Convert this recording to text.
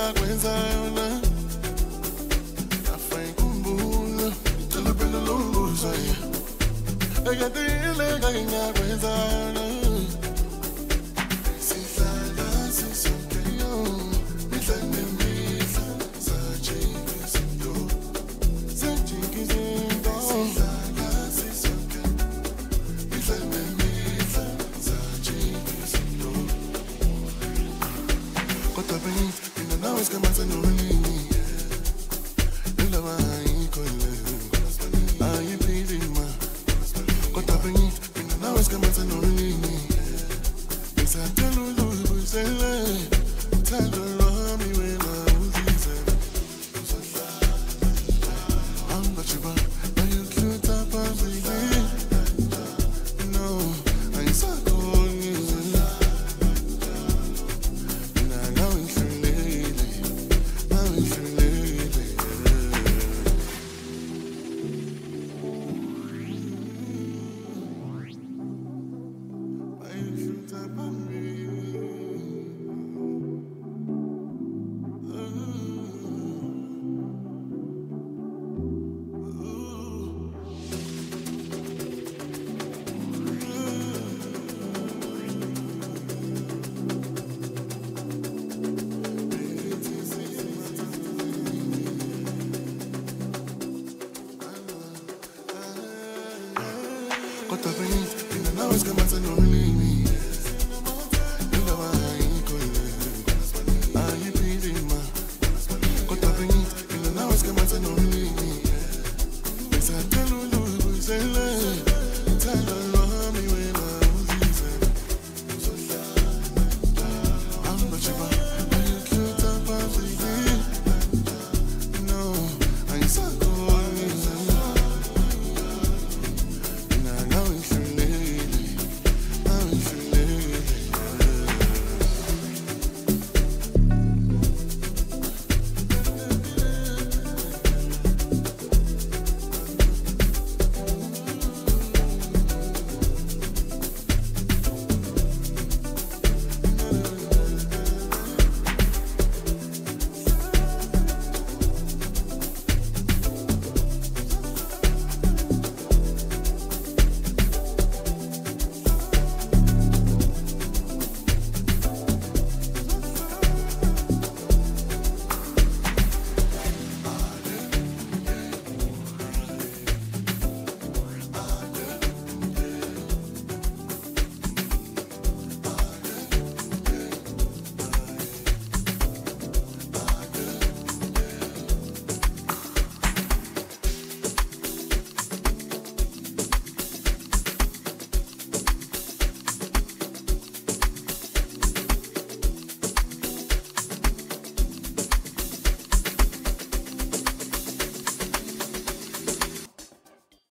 engakwenza afayikhumbula Thelupelo lumbuzo Ekadile engakwenza Sihlala sisonke Mihla nemihla Sajika izinto Sajika izinto Sihlala sisonke Mihla nemihla Sajika izinto Kodwa bengithi mina nawe sikamanza nonini Indaba ayikho le Ayiphili ma Kodwa bengithi mina nawe sikamanza nonini Ngisacela uzibuyisele Uthando lwami wena uzizele Angibajiba ayuhlutha phambili No, ayisakhoni Mina nawe ngihlulekile Nawe ngihlulekile Ayuhlutha phambili Kodwa bengithi mina nawe sikamanza nonini Indaba ayikho le Ayiphili ma Kodwa bengithi mina nawe sikamanza nonini